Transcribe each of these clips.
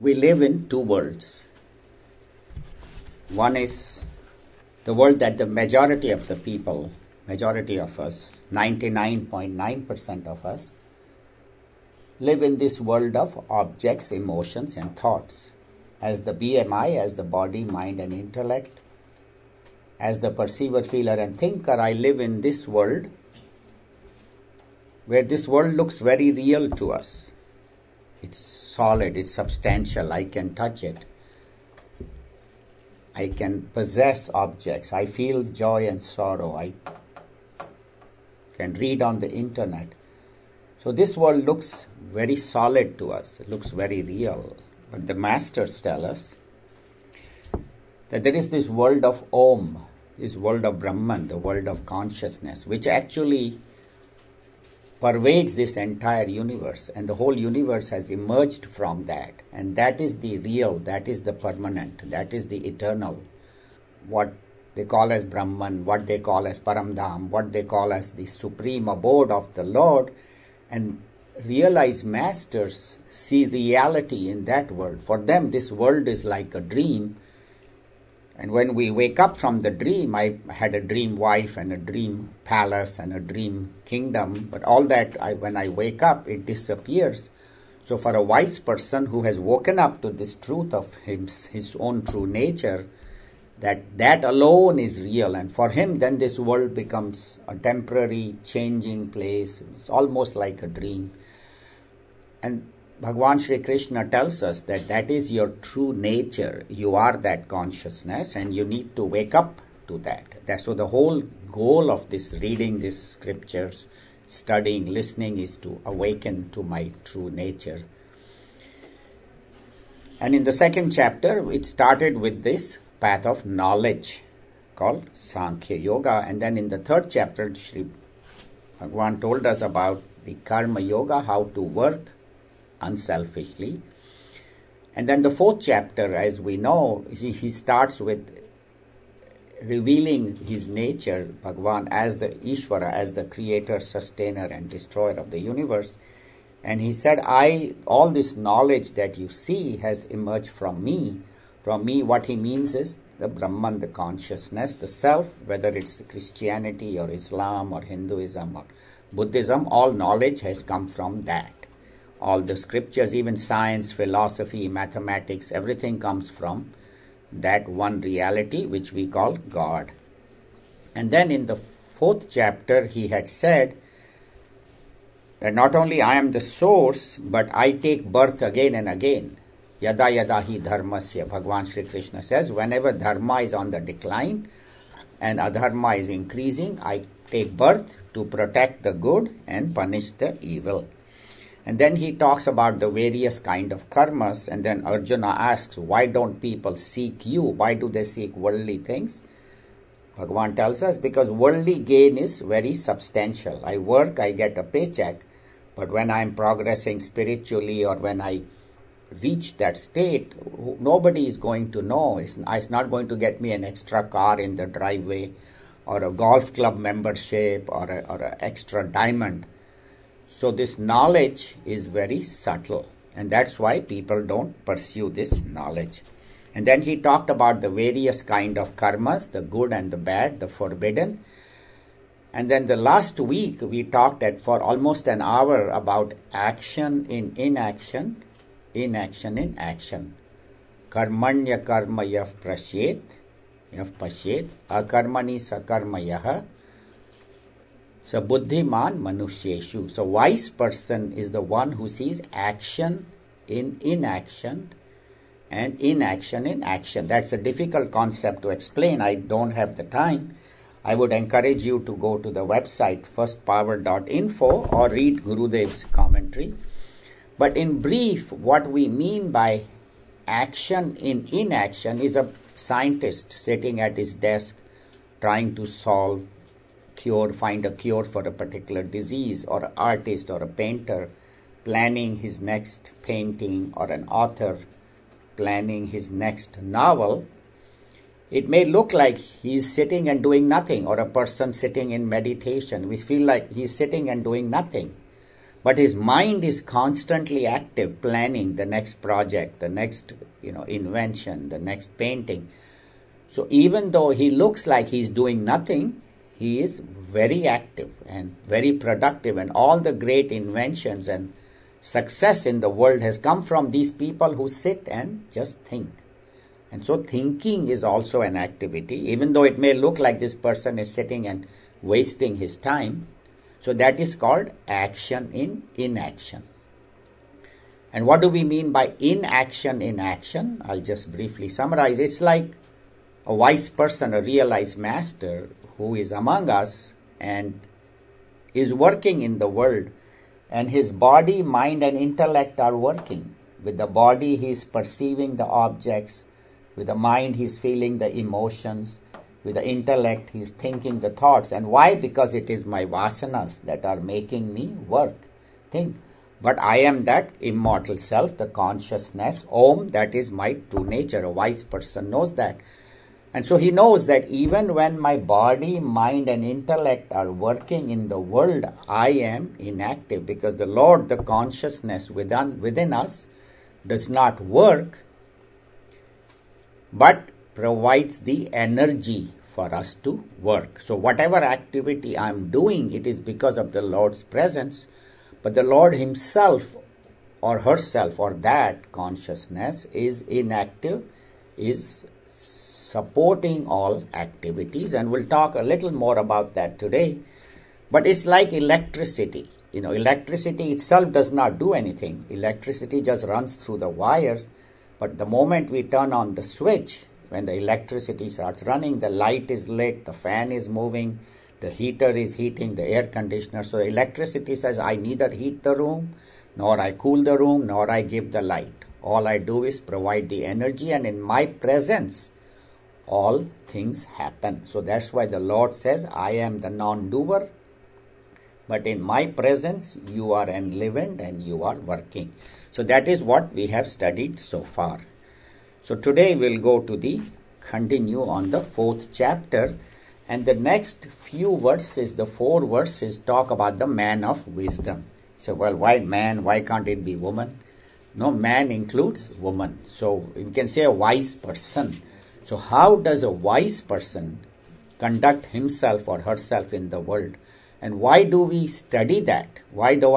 We live in two worlds. One is the world that the majority of the people, majority of us, 99.9% of us, live in this world of objects, emotions, and thoughts. As the BMI, as the body, mind, and intellect, as the perceiver, feeler, and thinker, I live in this world where this world looks very real to us. It's solid, it's substantial, I can touch it. I can possess objects, I feel joy and sorrow, I can read on the internet. So this world looks very solid to us, it looks very real. But the masters tell us that there is this world of Om, this world of Brahman, the world of consciousness, which actually pervades this entire universe, and the whole universe has emerged from that, and that is the real, that is the permanent, that is the eternal. What they call as Brahman, what they call as Paramdham, what they call as the supreme abode of the Lord, and realized masters see reality in that world. For them, this world is like a dream. And when we wake up from the dream, I had a dream wife and a dream palace and a dream kingdom, but all that, when I wake up, it disappears. So for a wise person who has woken up to this truth of his own true nature, that alone is real, and for him then this world becomes a temporary changing place. It's almost like a dream. And Bhagavan Sri Krishna tells us that that is your true nature. You are that consciousness and you need to wake up to that. So the whole goal of this reading these scriptures, studying, listening is to awaken to my true nature. And in the second chapter, it started with this path of knowledge called Sankhya Yoga. And then in the third chapter, Sri Bhagavan told us about the Karma Yoga, how to work unselfishly. And then the fourth chapter, as we know, he starts with revealing his nature, Bhagavan, as the Ishvara, as the creator, sustainer, and destroyer of the universe. And he said, all this knowledge that you see has emerged from me. From me, what he means is the Brahman, the consciousness, the self, whether it's Christianity or Islam or Hinduism or Buddhism, all knowledge has come from that. All the scriptures, even science, philosophy, mathematics, everything comes from that one reality which we call God. And then in the fourth chapter, he had said that not only I am the source, but I take birth again and again. Yada yada hi dharmasya, Bhagavan Sri Krishna says, whenever dharma is on the decline and adharma is increasing, I take birth to protect the good and punish the evil. And then he talks about the various kind of karmas, and then Arjuna asks, why don't people seek you? Why do they seek worldly things? Bhagavan tells us, because worldly gain is very substantial. I work, I get a paycheck, but when I'm progressing spiritually or when I reach that state, nobody is going to know. It's not going to get me an extra car in the driveway or a golf club membership or an extra diamond. So this knowledge is very subtle, and that's why people don't pursue this knowledge. And then he talked about the various kind of karmas, the good and the bad, the forbidden. And then the last week we talked for almost an hour about action in inaction, inaction in action. Karmanya karma yah pashyet, akarmani sakarma yah. So buddhiman manusheshu. So wise person is the one who sees action in inaction and inaction in action. That's a difficult concept to explain. I don't have the time. I would encourage you to go to the website firstpower.info or read Gurudev's commentary. But in brief, what we mean by action in inaction is a scientist sitting at his desk trying to find a cure for a particular disease, or an artist or a painter planning his next painting, or an author planning his next novel. It may look like he's sitting and doing nothing, or a person sitting in meditation. We feel like he's sitting and doing nothing. But his mind is constantly active, planning the next project, the next invention, the next painting. So even though he looks like he's doing nothing, he is very active and very productive, and all the great inventions and success in the world has come from these people who sit and just think. And so thinking is also an activity, even though it may look like this person is sitting and wasting his time. So that is called action in inaction. And what do we mean by inaction in action? I'll just briefly summarize. It's like a wise person, a realized master who is among us and is working in the world, and his body, mind and intellect are working. With the body he is perceiving the objects, with the mind he is feeling the emotions, with the intellect he is thinking the thoughts. And why? Because it is my vasanas that are making me work, think. But I am that immortal self, the consciousness, Om, that is my true nature. A wise person knows that. And so he knows that even when my body, mind and intellect are working in the world, I am inactive, because the Lord, the consciousness within us, does not work, but provides the energy for us to work. So whatever activity I am doing, it is because of the Lord's presence. But the Lord himself or herself or that consciousness is inactive, is supporting all activities, and we'll talk a little more about that today. But it's like electricity. Electricity itself does not do anything. Electricity just runs through the wires. But the moment we turn on the switch, when the electricity starts running, the light is lit, the fan is moving, the heater is heating, the air conditioner. So electricity says, I neither heat the room, nor I cool the room, nor I give the light. All I do is provide the energy, and in my presence, all things happen. So that's why the Lord says, I am the non-doer, but in my presence you are enlivened and you are working. So that is what we have studied so far. So today we'll go to continue on the 4th chapter, and the next few verses, the 4 verses, talk about the man of wisdom. So, well, why man? Why can't it be woman? No, man includes woman. So you can say a wise person. So how does a wise person conduct himself or herself in the world? And why do we study that? Why do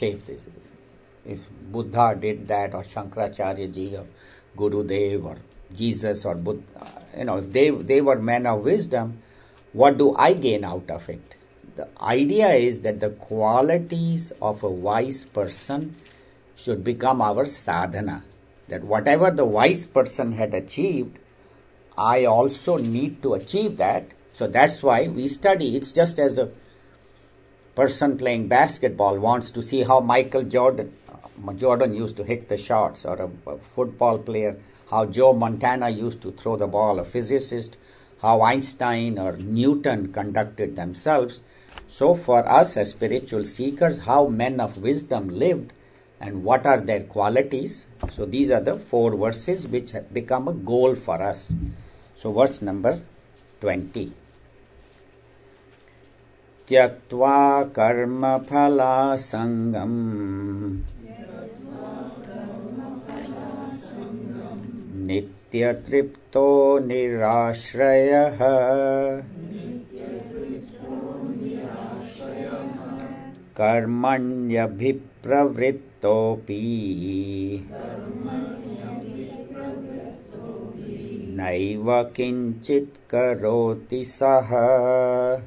if Buddha did that, or Shankaracharya ji, or Gurudev, or Jesus, or Buddha, if they were men of wisdom, what do I gain out of it? The idea is that the qualities of a wise person should become our sadhana. That whatever the wise person had achieved, I also need to achieve that. So that's why we study. It's just as a person playing basketball wants to see how Michael Jordan used to hit the shots, or a football player, how Joe Montana used to throw the ball, a physicist, how Einstein or Newton conducted themselves. So for us as spiritual seekers, how men of wisdom lived and what are their qualities. So these are the 4 verses which have become a goal for us. So verse number 20. Tyaktva karma phala sangam nitya tripto nirashrayah karmanyabhipravrittopi naiva kinchit karoti saha.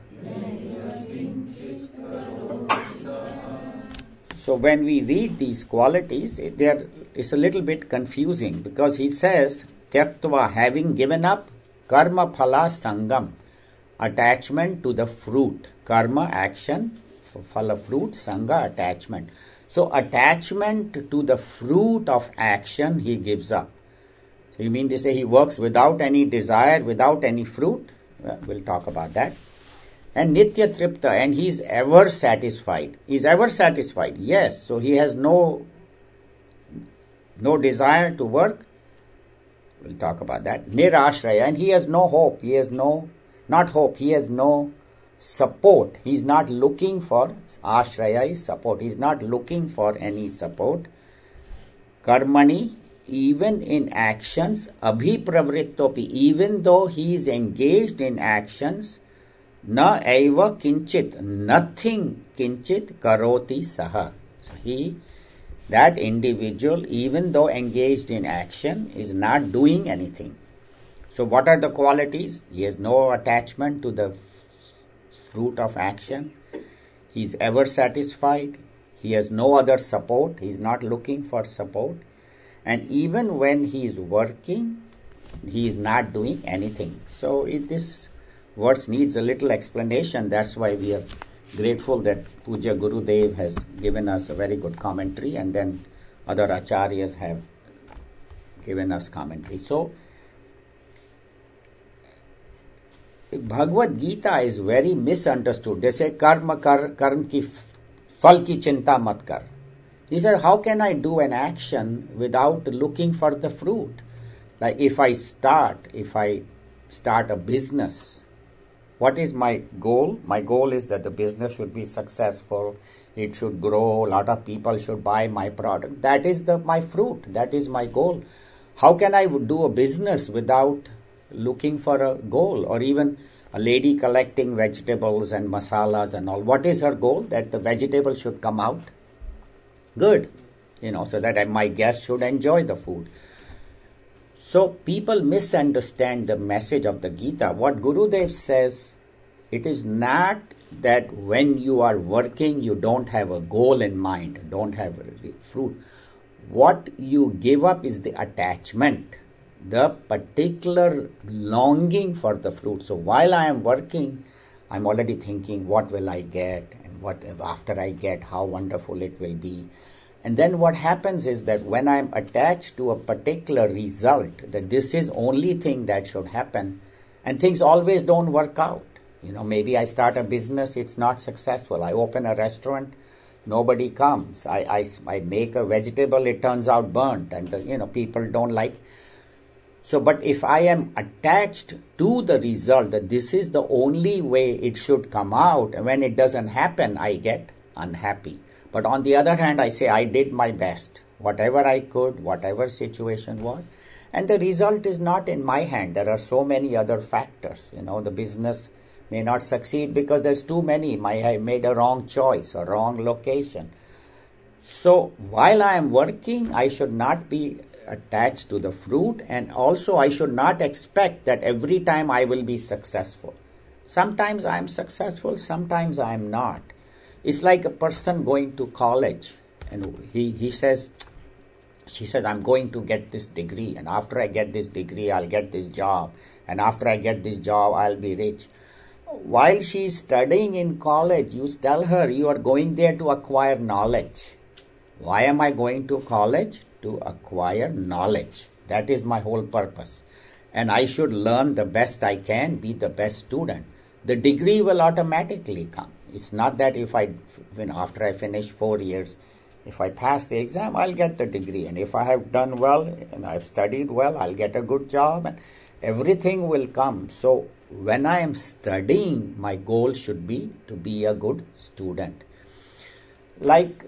So when we read these qualities, it's a little bit confusing, because he says, Tyaktva, having given up, karma phala sangam, attachment to the fruit. Karma, action, phala, fruit, sangha, attachment. So attachment to the fruit of action he gives up. So you mean to say he works without any desire, without any fruit? Well, we'll talk about that. And nitya tripta, and he is ever satisfied. He is ever satisfied, yes. So he has no desire to work. We'll talk about that. Nirashraya, and he has no hope. He has no support. He's not looking for, ashraya is support. He's not looking for any support. Karmani, even in actions, abhipravrittopi, even though he is engaged in actions, na eva kinchit, nothing kinchit karoti saha. So that individual, even though engaged in action, is not doing anything. So what are the qualities? He has no attachment to the fruit of action. He is ever satisfied. He has no other support. He is not looking for support. And even when he is working, he is not doing anything. So this verse needs a little explanation. That's why we are grateful that Puja Gurudev has given us a very good commentary, and then other acharyas have given us commentary. So Bhagavad Gita is very misunderstood. They say karma karm ki phal ki chinta mat kar. He said, how can I do an action without looking for the fruit? Like if I start a business, what is my goal? My goal is that the business should be successful. It should grow. A lot of people should buy my product. That is my fruit. That is my goal. How can I do a business without looking for a goal? Or even a lady collecting vegetables and masalas and all. What is her goal? That the vegetable should come out good, so that my guests should enjoy the food. So people misunderstand the message of the Gita. What Gurudev says, it is not that when you are working, you don't have a goal in mind, don't have a fruit. What you give up is the attachment, the particular longing for the fruit. So while I am working, I'm already thinking, what will I get? And what after I get, how wonderful it will be. And then what happens is that when I'm attached to a particular result, that this is only thing that should happen, and things always don't work out. Maybe I start a business, it's not successful. I open a restaurant, nobody comes. I make a vegetable, it turns out burnt, and people don't like. So, but if I am attached to the result, that this is the only way it should come out, and when it doesn't happen, I get unhappy. But on the other hand, I say I did my best, whatever I could, whatever situation was, and the result is not in my hand. There are so many other factors. The business may not succeed because there's too many. I made a wrong choice, a wrong location. So while I am working, I should not be attached to the fruit, and also I should not expect that every time I will be successful. Sometimes I am successful, sometimes I am not. It's like a person going to college, and she says, I'm going to get this degree, and after I get this degree, I'll get this job, and after I get this job, I'll be rich. While she is studying in college, you tell her you are going there to acquire knowledge. Why am I going to college? To acquire knowledge. That is my whole purpose. And I should learn the best I can, be the best student. The degree will automatically come. It's not that after I finish 4 years, if I pass the exam, I'll get the degree. And if I have done well and I've studied well, I'll get a good job and everything will come. So when I am studying, my goal should be to be a good student. Like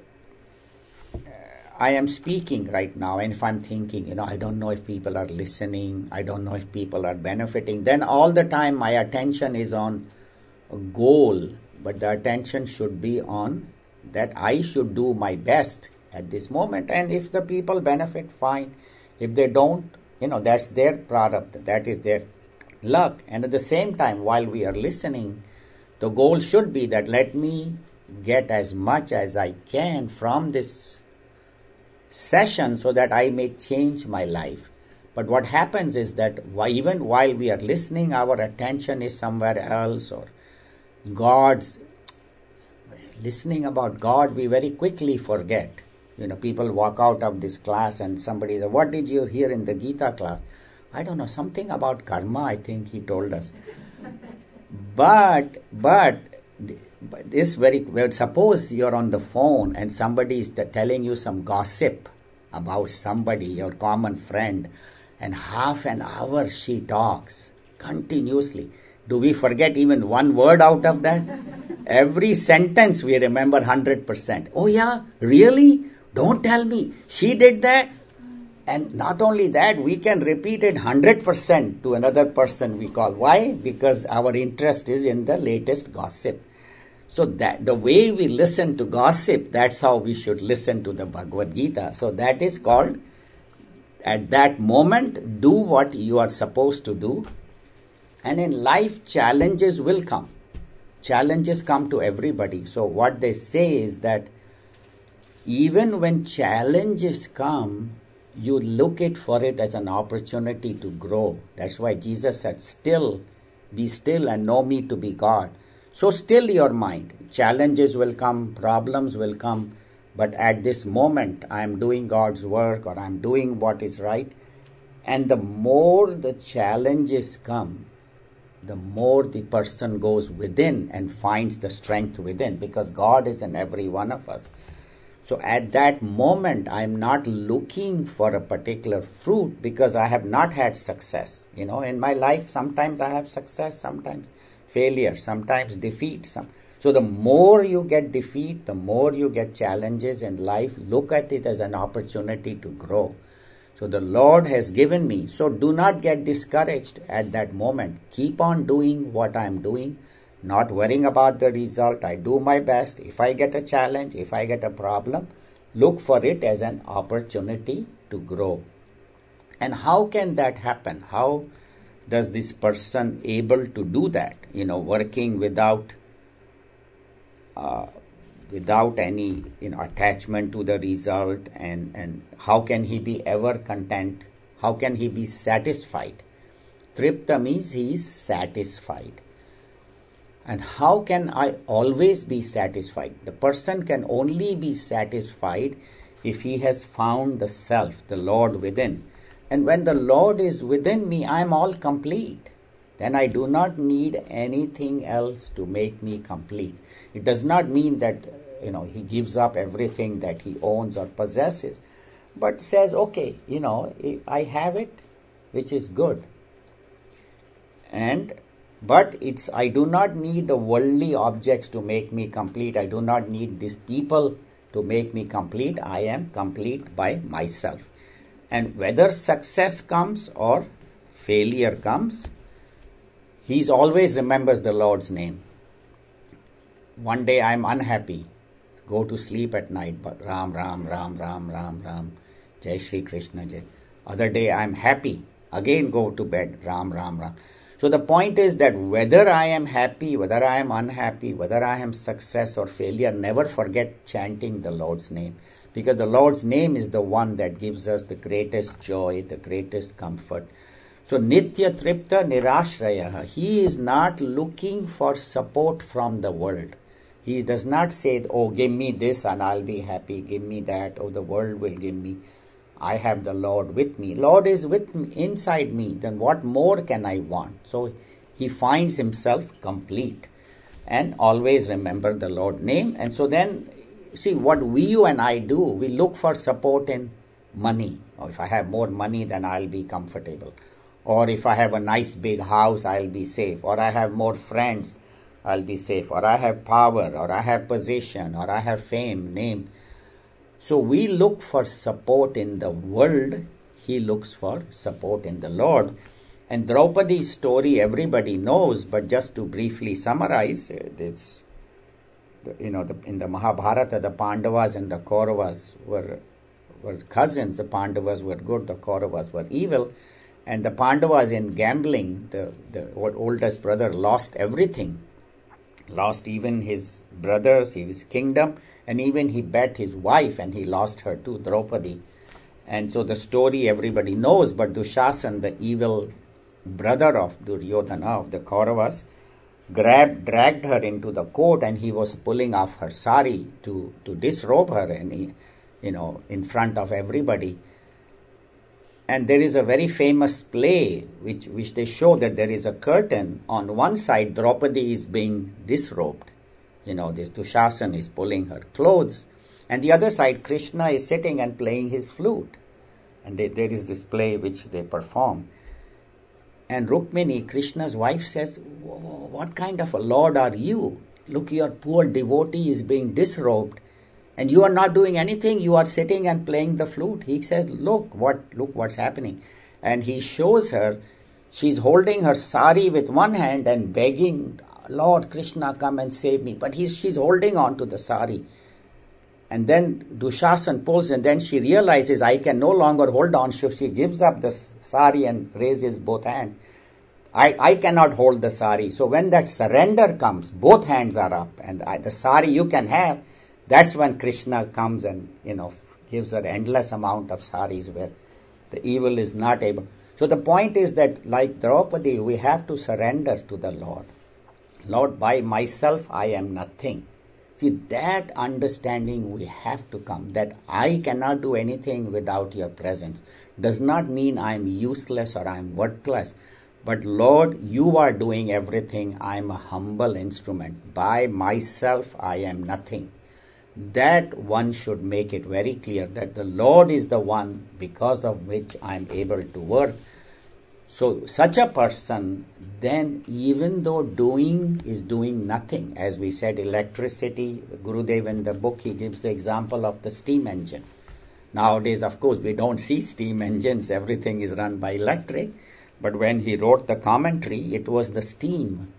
I am speaking right now, and if I'm thinking, I don't know if people are listening, I don't know if people are benefiting, then all the time my attention is on a goal, but the attention should be on that I should do my best at this moment, and if the people benefit, fine. If they don't, that's their product, that is their luck. And at the same time, while we are listening, the goal should be that let me get as much as I can from this session so that I may change my life. But what happens is that even while we are listening, our attention is somewhere else, or God's listening about God, we very quickly forget. People walk out of this class and somebody says, what did you hear in the Gita class? I don't know, something about karma, I think he told us. But this suppose you're on the phone and somebody is telling you some gossip about somebody, your common friend, and half an hour she talks continuously. Do we forget even one word out of that? Every sentence we remember 100%. Oh yeah, really? Don't tell me. She did that? And not only that, we can repeat it 100% to another person we call. Why? Because our interest is in the latest gossip. So that the way we listen to gossip, that's how we should listen to the Bhagavad Gita. So that is called, at that moment, do what you are supposed to do. And in life, challenges will come. Challenges come to everybody. So what they say is that even when challenges come, you look it for it as an opportunity to grow. That's why Jesus said, be still and know me to be God. So still your mind. Challenges will come, problems will come, but at this moment I am doing God's work, or I am doing what is right. And the more the challenges come, the more the person goes within and finds the strength within, because God is in every one of us. So at that moment, I am not looking for a particular fruit because I have not had success. In my life, sometimes I have success, sometimes failure, sometimes defeat. So the more you get defeat, the more you get challenges in life, look at it as an opportunity to grow. So the Lord has given me. So do not get discouraged at that moment. Keep on doing what I am doing. Not worrying about the result. I do my best. If I get a challenge, if I get a problem, look for it as an opportunity to grow. And how can that happen? How does this person able to do that? Working without any attachment to the result, and how can he be ever content? How can he be satisfied? Tripta means he is satisfied. And how can I always be satisfied? The person can only be satisfied if he has found the self, the Lord within. And when the Lord is within me, I am all complete. Then I do not need anything else to make me complete. It does not mean that he gives up everything that he owns or possesses, but says, okay, I have it, which is good. But I do not need the worldly objects to make me complete. I do not need these people to make me complete. I am complete by myself. And whether success comes or failure comes, he always remembers the Lord's name. One day I am unhappy. Go to sleep at night, but Ram, Ram, Ram, Ram, Ram, Ram, Jai Shri Krishna, Jai. Other day I am happy. Again go to bed, Ram, Ram, Ram. So the point is that whether I am happy, whether I am unhappy, whether I am success or failure, never forget chanting the Lord's name. Because the Lord's name is the one that gives us the greatest joy, the greatest comfort. So Nitya Tripta Nirashrayaha. He is not looking for support from the world. He does not say, oh, give me this and I'll be happy. Give me that. Oh, the world will give me. I have the Lord with me. Lord is with me, inside me. Then what more can I want? So he finds himself complete. And always remember the Lord's name. And so then, see, what you and I do, we look for support in money. Or if I have more money, then I'll be comfortable. Or if I have a nice big house, I'll be safe. Or I have more friends, I'll be safe. Or I have power. Or I have position. Or I have fame, name. So we look for support in the world. He looks for support in the Lord. And Draupadi's story everybody knows, but just to briefly summarize, it's in the Mahabharata, the Pandavas and the Kauravas were cousins. The Pandavas were good, the Kauravas were evil. And the Pandavas in gambling, the oldest brother lost everything. Lost even his brothers, his kingdom, and even he bet his wife and he lost her too, Draupadi. And so the story everybody knows, but Dushasan, the evil brother of Duryodhana, of the Kauravas, dragged her into the court, and he was pulling off her sari to disrobe her, and in front of everybody. And there is a very famous play which they show that there is a curtain. On one side, Draupadi is being disrobed. This Dushasan is pulling her clothes. And the other side, Krishna is sitting and playing his flute. And there is this play which they perform. And Rukmini, Krishna's wife, says, what kind of a Lord are you? Look, your poor devotee is being disrobed and you are not doing anything. You are sitting and playing the flute. He says, look what's happening. And he shows her, she's holding her sari with one hand and begging, Lord Krishna, come and save me. But she's holding on to the sari. And then Dushasan pulls, and then she realizes, I can no longer hold on. So she gives up the sari and raises both hands. I cannot hold the sari. So when that surrender comes, both hands are up, and the sari you can have. That's when Krishna comes and gives her endless amount of saris where the evil is not able. So the point is that, like Draupadi, we have to surrender to the Lord. Lord, by myself I am nothing. See, that understanding we have to come, that I cannot do anything without your presence, does not mean I am useless or I am worthless. But Lord, you are doing everything. I am a humble instrument. By myself, I am nothing. That one should make it very clear that the Lord is the one because of which I am able to work. So such a person, then even though doing nothing, as we said, electricity, Gurudev in the book, he gives the example of the steam engine. Nowadays, of course, we don't see steam engines. Everything is run by electric. But when he wrote the commentary, it was the steam.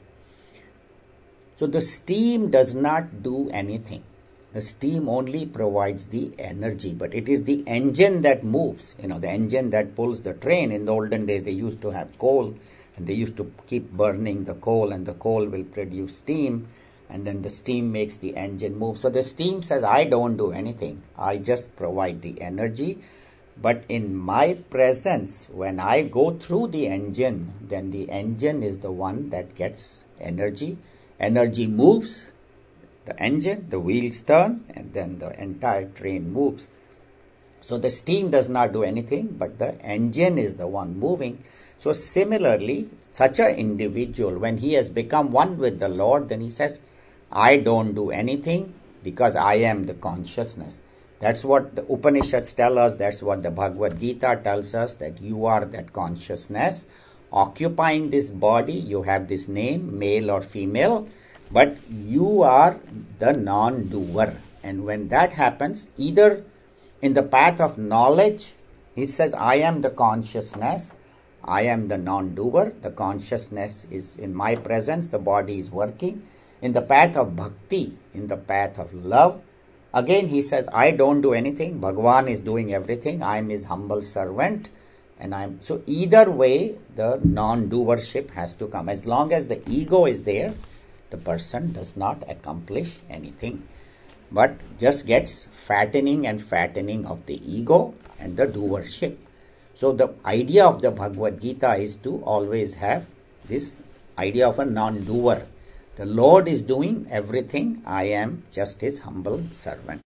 So the steam does not do anything. The steam only provides the energy, but it is the engine that moves. The engine that pulls the train. In the olden days, they used to have coal, and they used to keep burning the coal, and the coal will produce steam, and then the steam makes the engine move. So the steam says, I don't do anything. I just provide the energy. But in my presence, when I go through the engine, then the engine is the one that gets energy. Energy moves the engine, the wheels turn, and then the entire train moves. So the steam does not do anything, but the engine is the one moving. So similarly, such an individual, when he has become one with the Lord, then he says, I don't do anything because I am the consciousness. That's what the Upanishads tell us. That's what the Bhagavad Gita tells us, that you are that consciousness occupying this body. You have this name, male or female, but you are the non-doer. And when that happens, either in the path of knowledge, it says, I am the consciousness, I am the non-doer. The consciousness is in my presence, the body is working. In the path of bhakti, in the path of love, again he says, I don't do anything. Bhagavan is doing everything. I am his humble servant. So either way, the non-doership has to come. As long as the ego is there, the person does not accomplish anything, but just gets fattening and fattening of the ego and the doership. So the idea of the Bhagavad Gita is to always have this idea of a non-doer. The Lord is doing everything. I am just his humble servant.